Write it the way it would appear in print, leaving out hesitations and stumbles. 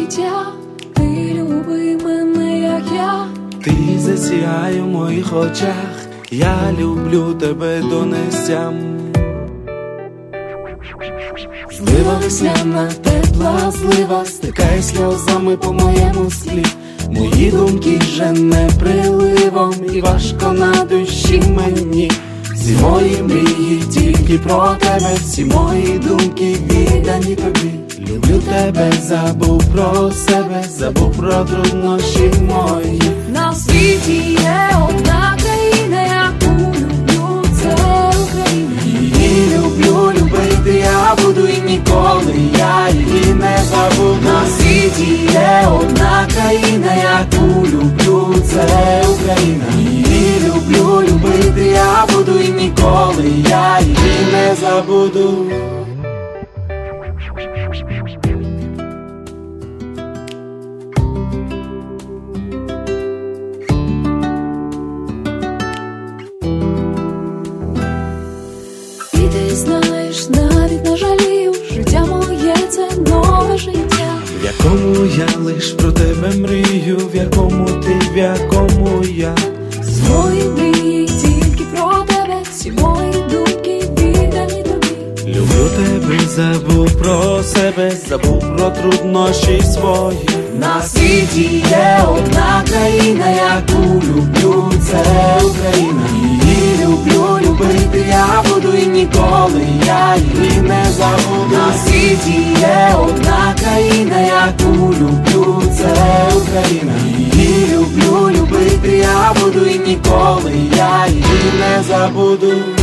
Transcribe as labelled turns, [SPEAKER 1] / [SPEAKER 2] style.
[SPEAKER 1] життя, ти люби мене, як я.
[SPEAKER 2] Ти засіяй у моїх очах, я люблю тебе до нестям.
[SPEAKER 1] Злива весняна, тепла злива, стикає сльозами по моєму склі.
[SPEAKER 2] Мої думки жене приливом, і важко на душі мені. Всі мої мрії тільки про тебе, всі мої думки віддані тобі. Люблю тебе, забув про себе, забув про труднощі мої.
[SPEAKER 1] На світі є одна країна, яку люблю, це Україна.
[SPEAKER 2] Її люблю, любити я буду, і ніколи я її не забуду.
[SPEAKER 1] На світі є одна країна, яку люблю, це Україна.
[SPEAKER 2] Її люблю, любити я буду, і ніколи я її не забуду.
[SPEAKER 1] І ти знаєш, навіть не жалію, життя моє – це нове життя,
[SPEAKER 2] В якому я лиш про тебе мрію, в якому ти, в якому я.
[SPEAKER 1] свої мрії тільки про тебе, всі мої думки віддані тобі.
[SPEAKER 2] Люблю тебе, забув про себе, забув про труднощі свої.
[SPEAKER 1] На світі є одна країна, яку люблю, це Україна.
[SPEAKER 2] Її люблю, любити я буду, і ніколи я її не забуду.
[SPEAKER 1] На світі є одна країна, яку люблю, це Україна.
[SPEAKER 2] Її люблю, любити я буду, і ніколи я її не забуду.